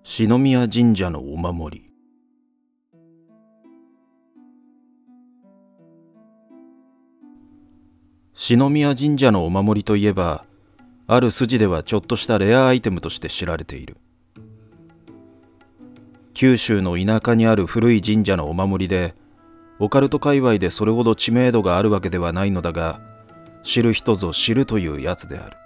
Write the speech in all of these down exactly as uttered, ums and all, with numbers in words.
篠宮神社のお守り。篠宮神社のお守りといえば、ある筋ではちょっとしたレアアイテムとして知られている。九州の田舎にある古い神社のお守りで、オカルト界隈でそれほど知名度があるわけではないのだが、知る人ぞ知るというやつである。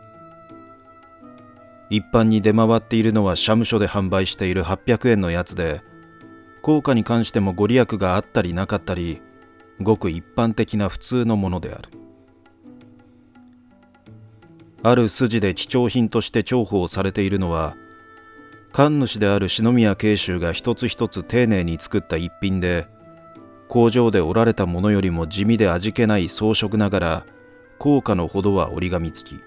一般に出回っているのは社務所で販売しているはっぴゃくえんのやつで、効果に関してもご利益があったりなかったり、ごく一般的な普通のものである。ある筋で貴重品として重宝されているのは、神主である篠宮慶州が一つ一つ丁寧に作った一品で、工場で織られたものよりも地味で味気ない装飾ながら、効果のほどは折り紙付き。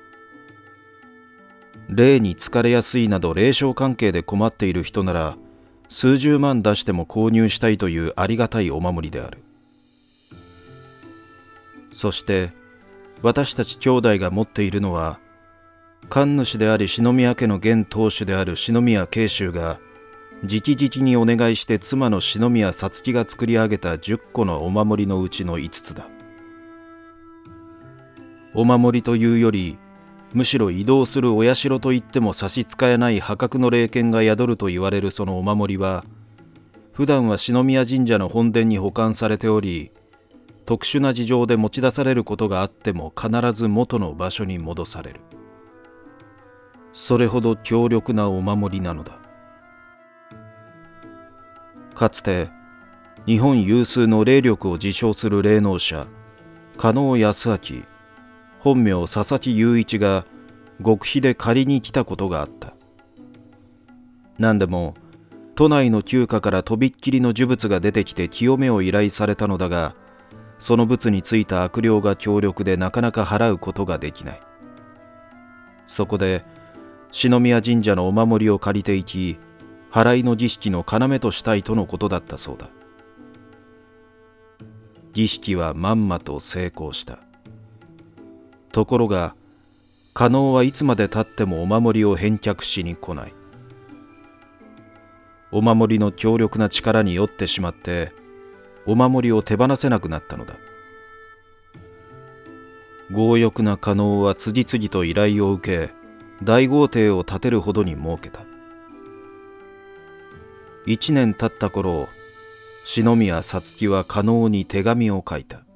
霊に疲れやすいなど霊障関係で困っている人なら、数十万出しても購入したいというありがたいお守りである。そして私たち兄弟が持っているのは、神主であり篠宮家の現当主である篠宮慶州が直々にお願いして妻の篠宮さつきが作り上げたじゅっこのお守りのうちのいつつだ。お守りというより、むしろ移動するお社といっても差し支えない破格の霊験が宿ると言われるそのお守りは、普段は篠宮神社の本殿に保管されており、特殊な事情で持ち出されることがあっても必ず元の場所に戻される。それほど強力なお守りなのだ。かつて日本有数の霊力を自称する霊能者加納康明、本名佐々木雄一が極秘で借りに来たことがあった。何でも都内の旧家からとびっきりの呪物が出てきて清めを依頼されたのだが、その物についた悪霊が強力でなかなか払うことができない。そこで篠宮神社のお守りを借りていき、払いの儀式の要としたいとのことだったそうだ。儀式はまんまと成功した。ところが加納はいつまでたってもお守りを返却しに来ない。お守りの強力な力に酔ってしまって、お守りを手放せなくなったのだ。強欲な加納は次々と依頼を受け、大豪邸を建てるほどに儲けた。一年経った頃、篠宮さつきは加納に手紙を書いた。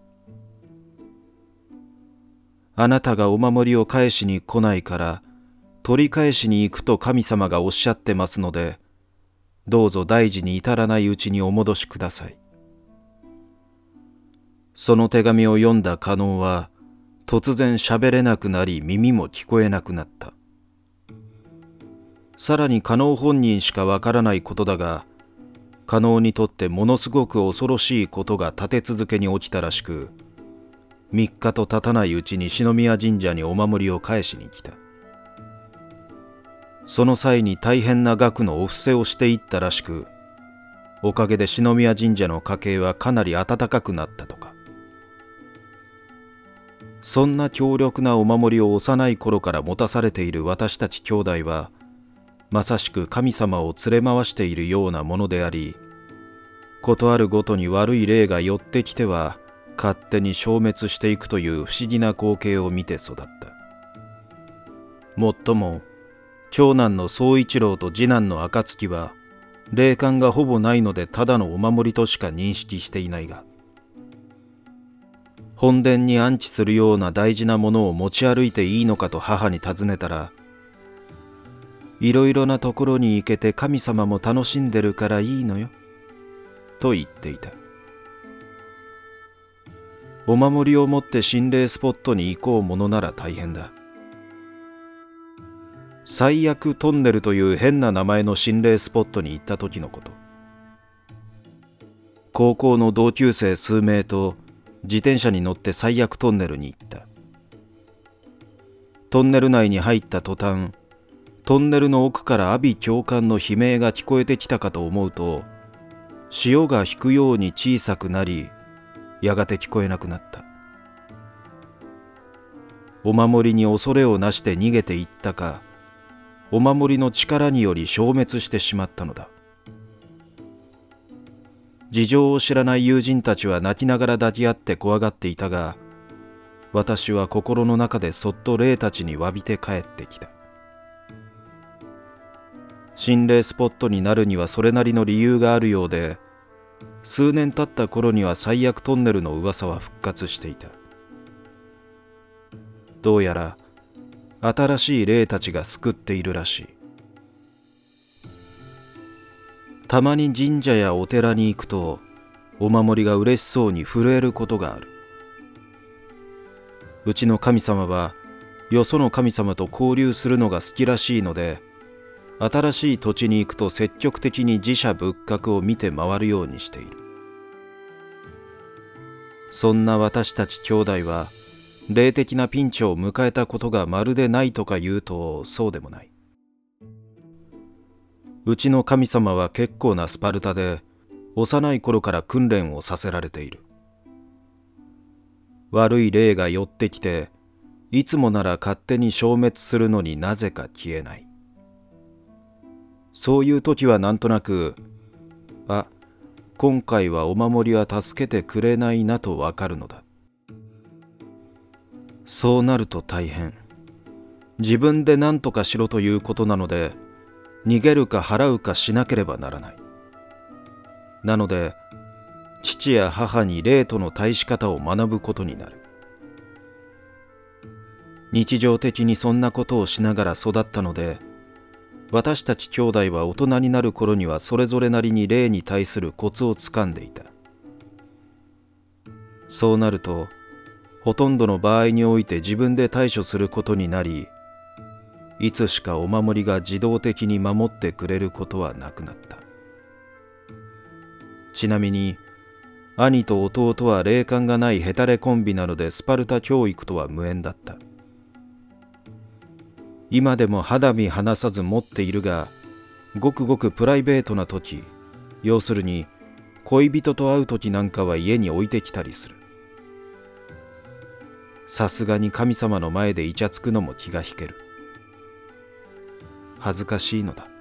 あなたがお守りを返しに来ないから取り返しに行くと神様がおっしゃってますので、どうぞ大事に至らないうちにお戻しください。その手紙を読んだ加納は突然喋れなくなり、耳も聞こえなくなった。さらに加納本人しかわからないことだが、加納にとってものすごく恐ろしいことが立て続けに起きたらしく、三日と経たないうちに篠宮神社にお守りを返しに来た。その際に大変な額のお布施をしていったらしく、おかげで篠宮神社の家計はかなり温かくなったとか。そんな強力なお守りを幼い頃から持たされている私たち兄弟は、まさしく神様を連れ回しているようなものであり、ことあるごとに悪い霊が寄ってきては勝手に消滅していくという不思議な光景を見て育った。もっとも長男の宗一郎と次男の暁は霊感がほぼないのでただのお守りとしか認識していないが、本殿に安置するような大事なものを持ち歩いていいのかと母に尋ねたら、いろいろなところに行けて神様も楽しんでるからいいのよと言っていた。お守りを持って心霊スポットに行こうものなら大変だ。最悪トンネルという変な名前の心霊スポットに行った時のこと。高校の同級生数名と自転車に乗って最悪トンネルに行った。トンネル内に入った途端、トンネルの奥から阿鼻叫喚の悲鳴が聞こえてきたかと思うと、潮が引くように小さくなり、やがて聞こえなくなった。お守りに恐れをなして逃げていったか、 お守りの力により消滅してしまったのだ。事情を知らない友人たちは泣きながら抱き合って怖がっていたが、私は心の中でそっと霊たちに詫びて帰ってきた。心霊スポットになるにはそれなりの理由があるようで、数年経った頃には最悪トンネルの噂は復活していた。どうやら新しい霊たちが救っているらしい。たまに神社やお寺に行くと、お守りが嬉しそうに震えることがある。うちの神様はよその神様と交流するのが好きらしいので、新しい土地に行くと積極的に寺社仏閣を見て回るようにしている。そんな私たち兄弟は霊的なピンチを迎えたことがまるでないとか言うとそうでもない。うちの神様は結構なスパルタで、幼い頃から訓練をさせられている。悪い霊が寄ってきて、いつもなら勝手に消滅するのになぜか消えない。そういう時はなんとなく、あ、今回はお守りは助けてくれないなとわかるのだ。そうなると大変。自分で何とかしろということなので、逃げるか払うかしなければならない。なので、父や母に霊との対し方を学ぶことになる。日常的にそんなことをしながら育ったので、私たち兄弟は大人になる頃にはそれぞれなりに霊に対するコツをつかんでいた。そうなると、ほとんどの場合において自分で対処することになり、いつしかお守りが自動的に守ってくれることはなくなった。ちなみに、兄と弟は霊感がないヘタレコンビなのでスパルタ教育とは無縁だった。今でも肌身離さず持っているが、ごくごくプライベートな時、要するに恋人と会う時なんかは家に置いてきたりする。さすがに神様の前でイチャつくのも気が引ける。恥ずかしいのだ。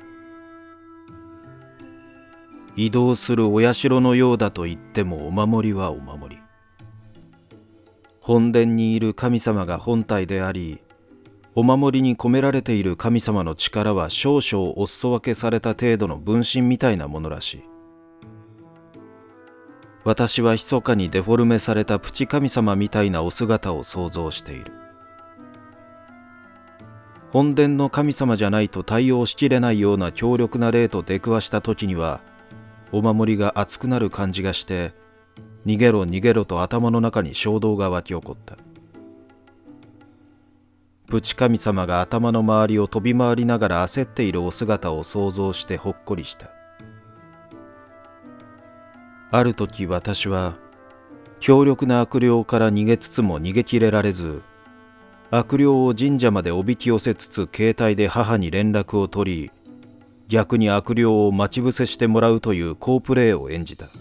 移動するお社のようだと言ってもお守りはお守り。本殿にいる神様が本体であり、お守りに込められている神様の力は少々お裾分けされた程度の分身みたいなものらしい。私は密かにデフォルメされたプチ神様みたいなお姿を想像している。本殿の神様じゃないと対応しきれないような強力な霊と出くわした時には、お守りが熱くなる感じがして、逃げろ逃げろと頭の中に衝動が湧き起こった。プチ神様が頭の周りを飛び回りながら焦っているお姿を想像してほっこりした。ある時私は強力な悪霊から逃げつつも逃げきれられず、悪霊を神社までおびき寄せつつ携帯で母に連絡を取り、逆に悪霊を待ち伏せしてもらうという好プレーを演じた。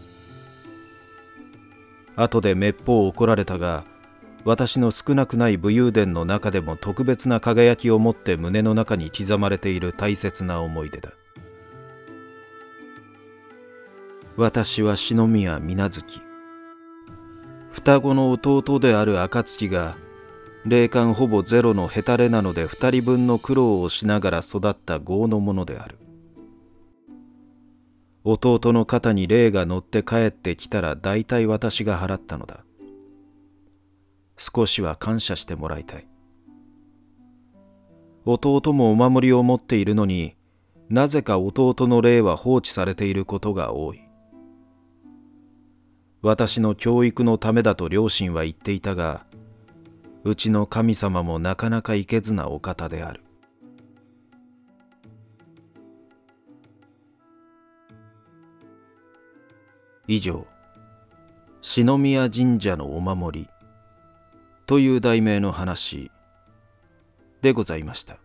後でめっぽう怒られたが、私の少なくない武勇伝の中でも特別な輝きを持って胸の中に刻まれている大切な思い出だ。私は篠宮水無月。双子の弟である暁が、霊感ほぼゼロのヘタレなので二人分の苦労をしながら育った業のものである。弟の肩に霊が乗って帰ってきたら大体私が払ったのだ。少しは感謝してもらいたい。弟もお守りを持っているのに、なぜか弟の霊は放置されていることが多い。私の教育のためだと両親は言っていたが、うちの神様もなかなかいけずなお方である。以上、篠宮神社のお守りという題名の話でございました。